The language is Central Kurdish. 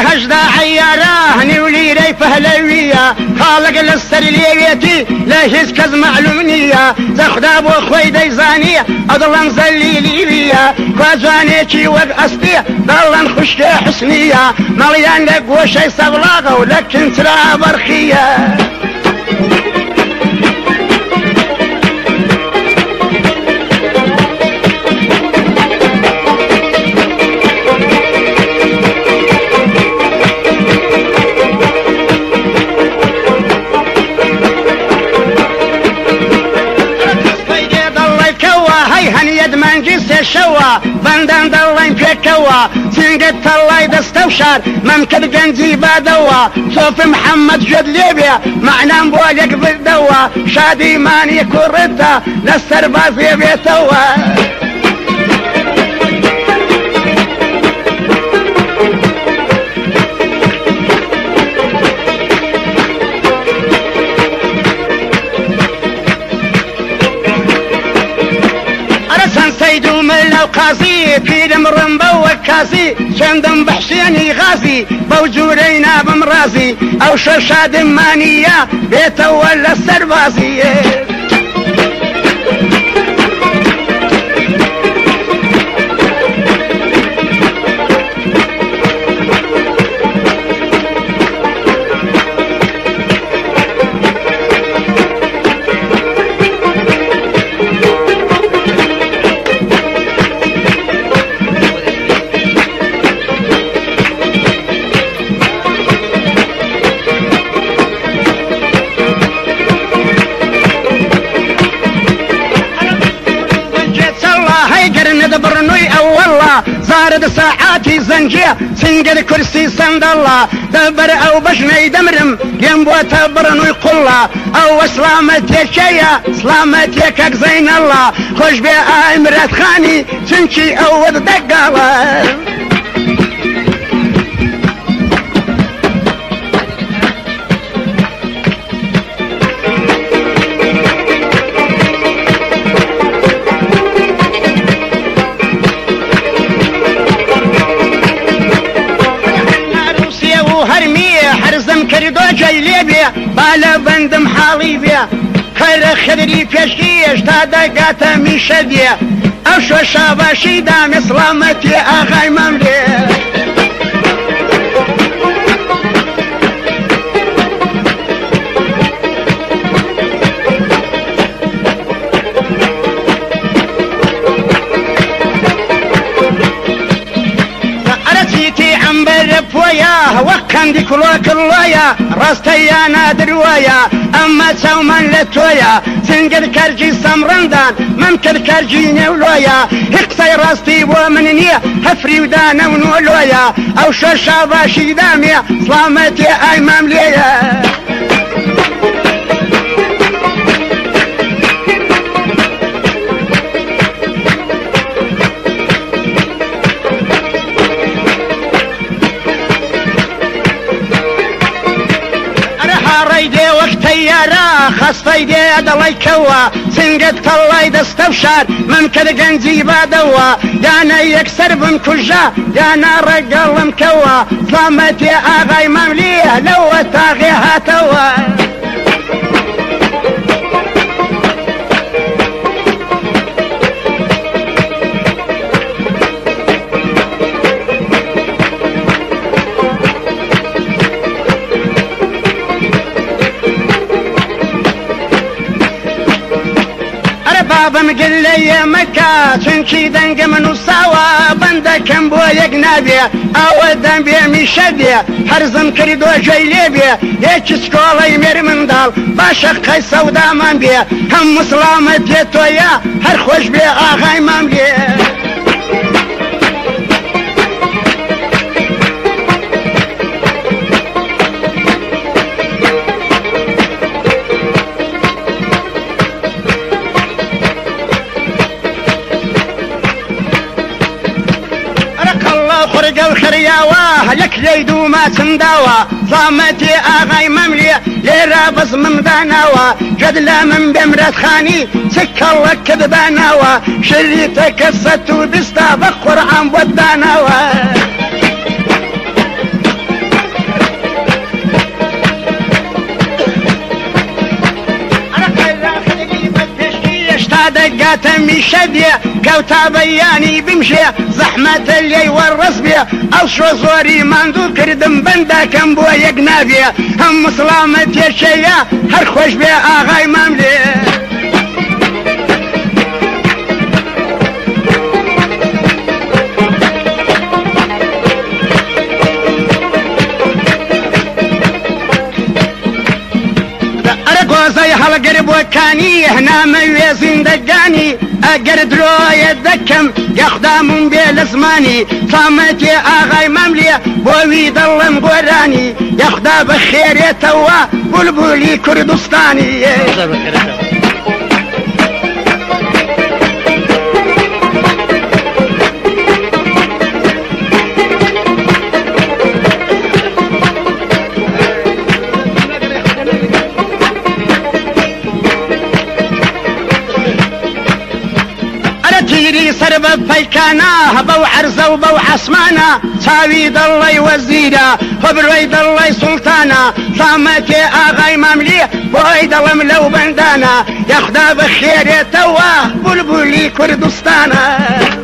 هجدا عيارة نولي ري فهلوية خالق للسر ليويتي لا هز كز معلومنية زخدا بو خوي ديزانية أضلن زلي ليبية كوازانيكي وق أسبي ضلن خشك حسنية مليان لك وشي صغلاغة ولكن ترى برخية شوا بندن دلين بيكوا تنقد طلعي دستوشار ممكن جنزي بادوا صوف محمد جد ليبيا معنا بواجك بالدوا شادي ماني كورتا للسرباز يبيتوا سيدو من قاسي في المرمبا وكاسي شندم بحسيني غازي بوجورينا بمرازي او شاشاد مانية بيتا ولا السربازي دبرنوي أولا زارد ساعاتي زنجية سنجل كرسي سند الله دبر أو بشني دمرم ينبوى تبرنوي قلا أو سلامتي شيا سلامتي كاك زين الله خوش بي آمرات خاني تنشي أو دقالة كردو جاي ليبيا بالا بندم حالي بيا خير خدري بيشكيش تا دقاتا ميشديا اشو شاباشي دام سلامتي اغاي مملي وكان دي كلويا راستيا نادروايا اما تسومن لتويا سنجد كرجي سمرندان ممكن كرجي نولويا اقصي راستي ومننيا هفري ودانا ونولويا او شاشا باشي داميا سلامتي اي ممليا ريدي وقتيارا خصفيدي ادلي كوا سنقد طلعي دستوشار ممكن جنزي بادوا دانا يكسر بمكجا دانا رجل مكوا ظلمتي اغاي ممليه لو تاغي هاتوا بابا مقل لي مكة تنكي دنق منو سوا بندكم بو يقنابيا او دنبيا مشديا حرزم كردو جاي ليبيا يك سكولا يمير من دال باشق خي سودا من بيا هم مسلامة بيتويا هر خوش بيا اغاي من بيا خرج الخرياوة لك ليدو ما تنداوى ظامتي اغاي مملية ليرا بس ممداناوى جدلا من بمرات خاني سكر لك كذباناوى شريتك الستو دستا بخور عن وداناوى دقات مشدية قوتا بياني بمشي زحمة اللي والرص بيه او شو زوري ماندو كردم بندا كم بو يقنابيه هم سلامت يا شيا هر خوش بيه آغاي مملي زي هالقرب وكاني هنا مويزين دقاني اقرد رؤية دكم يخدم بالزماني صامت يا اغاي مملية بوي ضل مقراني يخدا بخير يا توا بلبلي كردستاني تيري سرب فيكانا بو عرزة وبو عصمانا ساويد الله وزيرا وبرويد الله سلطانا صامت اغاي ممليه بويد الله ملو بندانا ياخدا بخير يا توا بلبلي كردستانا